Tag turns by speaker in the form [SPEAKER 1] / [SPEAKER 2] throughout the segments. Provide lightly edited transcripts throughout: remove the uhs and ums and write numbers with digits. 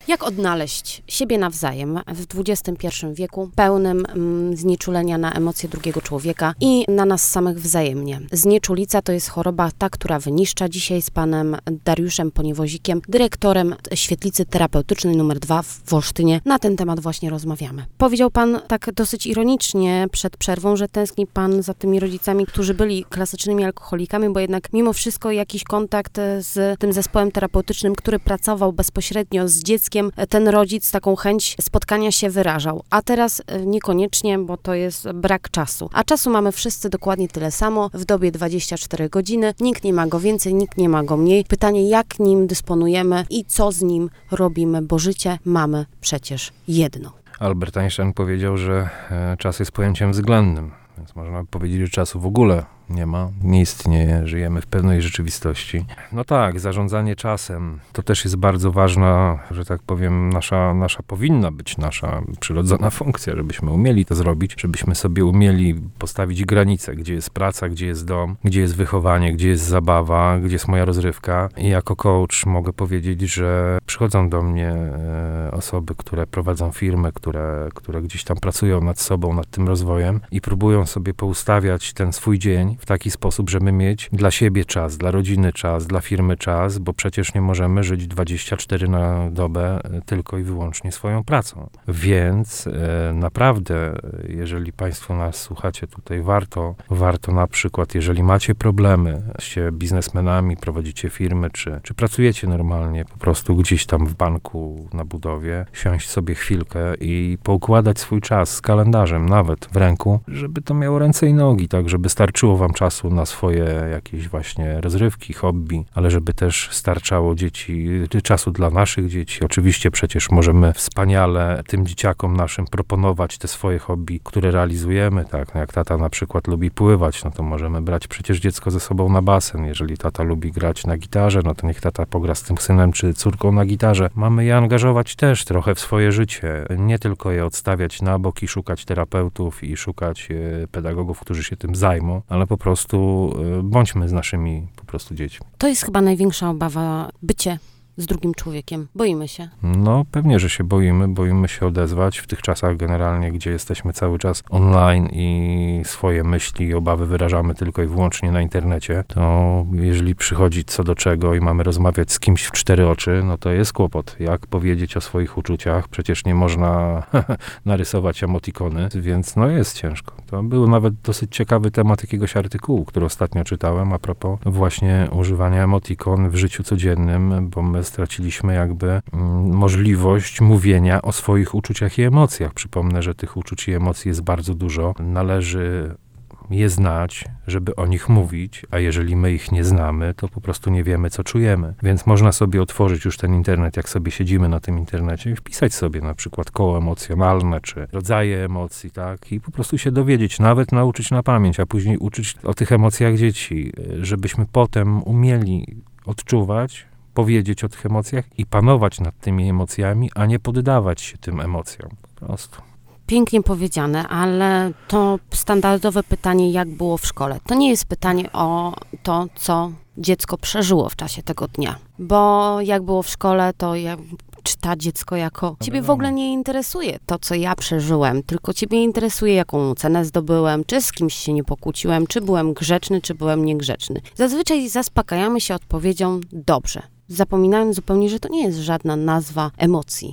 [SPEAKER 1] Jak odnaleźć siebie nawzajem w XXI wieku, pełnym znieczulenia na emocje drugiego człowieka i na nas samych wzajemnie? Znieczulica to jest choroba ta, która wyniszcza. Dzisiaj z panem Dariuszem Poniewozikiem, dyrektorem Świetlicy Terapeutycznej nr 2 w Olsztynie, na ten temat właśnie rozmawiamy. Powiedział pan tak dosyć ironicznie przed przerwą, że tęskni pan za tymi rodzicami, którzy byli klasycznymi alkoholikami, bo jednak mimo wszystko jakiś kontakt z tym zespołem terapeutycznym, który pracował bezpośrednio z dzieckiem, ten rodzic taką chęć spotkania się wyrażał. A teraz niekoniecznie, bo to jest brak czasu. A czasu mamy wszyscy dokładnie tyle samo, w dobie 24 godziny. Nikt nie ma go więcej, nikt nie ma go mniej. Pytanie, jak nim dysponujemy i co z nim robimy, bo życie mamy przecież jedno.
[SPEAKER 2] Albert Einstein powiedział, że czas jest pojęciem względnym, więc można powiedzieć, że czasu w ogóle nie ma, nie istnieje, żyjemy w pewnej rzeczywistości. No tak, zarządzanie czasem to też jest bardzo ważna, że tak powiem, powinna być nasza przyrodzona funkcja, żebyśmy umieli to zrobić, żebyśmy sobie umieli postawić granice, gdzie jest praca, gdzie jest dom, gdzie jest wychowanie, gdzie jest zabawa, gdzie jest moja rozrywka. I jako coach mogę powiedzieć, że przychodzą do mnie osoby, które prowadzą firmy, które gdzieś tam pracują nad sobą, nad tym rozwojem i próbują sobie poustawiać ten swój dzień w taki sposób, żeby mieć dla siebie czas, dla rodziny czas, dla firmy czas, bo przecież nie możemy żyć 24 na dobę tylko i wyłącznie swoją pracą. Więc naprawdę, jeżeli państwo nas słuchacie tutaj, warto na przykład, jeżeli macie problemy, jesteście biznesmenami, prowadzicie firmy, czy pracujecie normalnie po prostu gdzieś tam w banku, na budowie, siąść sobie chwilkę i poukładać swój czas z kalendarzem, nawet w ręku, żeby to miało ręce i nogi, tak, żeby starczyło wam czasu na swoje jakieś właśnie rozrywki, hobby, ale żeby też starczało czasu dla naszych dzieci. Oczywiście przecież możemy wspaniale tym dzieciakom naszym proponować te swoje hobby, które realizujemy, tak, no jak tata na przykład lubi pływać, no to możemy brać przecież dziecko ze sobą na basen. Jeżeli tata lubi grać na gitarze, no to niech tata pogra z tym synem czy córką na gitarze. Mamy je angażować też trochę w swoje życie, nie tylko je odstawiać na bok i szukać terapeutów i szukać pedagogów, którzy się tym zajmą, ale po prostu bądźmy z naszymi po prostu dziećmi.
[SPEAKER 1] To jest chyba największa obawa, bycie z drugim człowiekiem. Boimy się.
[SPEAKER 2] No pewnie, że się boimy się odezwać w tych czasach generalnie, gdzie jesteśmy cały czas online i swoje myśli i obawy wyrażamy tylko i wyłącznie na internecie, to jeżeli przychodzi co do czego i mamy rozmawiać z kimś w cztery oczy, no to jest kłopot. Jak powiedzieć o swoich uczuciach? Przecież nie można narysować emotikony, więc no jest ciężko. To był nawet dosyć ciekawy temat jakiegoś artykułu, który ostatnio czytałem a propos właśnie używania emotikon w życiu codziennym, bo my straciliśmy jakby możliwość mówienia o swoich uczuciach i emocjach. Przypomnę, że tych uczuć i emocji jest bardzo dużo. Należy je znać, żeby o nich mówić, a jeżeli my ich nie znamy, to po prostu nie wiemy, co czujemy. Więc można sobie otworzyć już ten internet, jak sobie siedzimy na tym internecie i wpisać sobie na przykład koło emocjonalne, czy rodzaje emocji, tak? I po prostu się dowiedzieć, nawet nauczyć na pamięć, a później uczyć o tych emocjach dzieci, żebyśmy potem umieli odczuwać, powiedzieć o tych emocjach i panować nad tymi emocjami, a nie poddawać się tym emocjom. Po prostu.
[SPEAKER 1] Pięknie powiedziane, ale to standardowe pytanie, jak było w szkole. To nie jest pytanie o to, co dziecko przeżyło w czasie tego dnia. Bo jak było w szkole, to czyta dziecko jako... Ciebie w ogóle nie interesuje to, co ja przeżyłem, tylko ciebie interesuje, jaką cenę zdobyłem, czy z kimś się nie pokłóciłem, czy byłem grzeczny, czy byłem niegrzeczny. Zazwyczaj zaspokajamy się odpowiedzią dobrze, zapominając zupełnie, że to nie jest żadna nazwa emocji.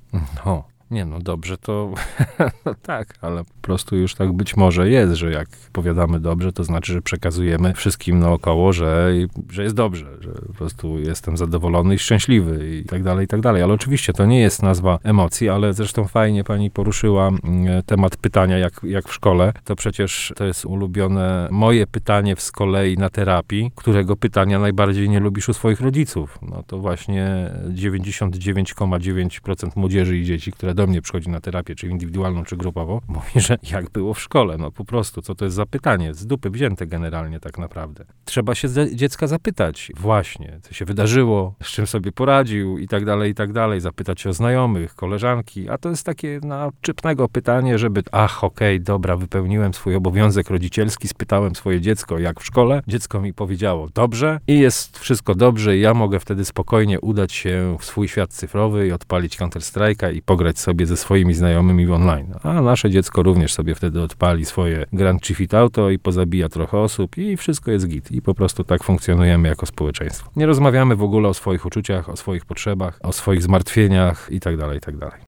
[SPEAKER 2] No. Nie, no dobrze, to no tak, ale po prostu już tak być może jest, że jak powiadamy dobrze, to znaczy, że przekazujemy wszystkim naokoło, że jest dobrze, że po prostu jestem zadowolony i szczęśliwy i tak dalej, ale oczywiście to nie jest nazwa emocji, ale zresztą fajnie pani poruszyła temat pytania, jak w szkole, to przecież to jest ulubione moje pytanie z kolei na terapii, którego pytania najbardziej nie lubisz u swoich rodziców. No to właśnie 99,9% młodzieży i dzieci, które do mnie przychodzi na terapię, czy indywidualną, czy grupową, mówi, że jak było w szkole, no po prostu, co to jest za pytanie, z dupy wzięte generalnie tak naprawdę. Trzeba się dziecka zapytać właśnie, co się wydarzyło, z czym sobie poradził i tak dalej, zapytać się o znajomych, koleżanki, a to jest takie naczepnego pytanie, żeby, okej, dobra, wypełniłem swój obowiązek rodzicielski, spytałem swoje dziecko, jak w szkole, dziecko mi powiedziało dobrze i jest wszystko dobrze i ja mogę wtedy spokojnie udać się w swój świat cyfrowy i odpalić Counter-Strike'a i pograć sobie ze swoimi znajomymi w online. A nasze dziecko również sobie wtedy odpali swoje Grand Theft Auto i pozabija trochę osób i wszystko jest git. I po prostu tak funkcjonujemy jako społeczeństwo. Nie rozmawiamy w ogóle o swoich uczuciach, o swoich potrzebach, o swoich zmartwieniach i tak dalej, i tak dalej.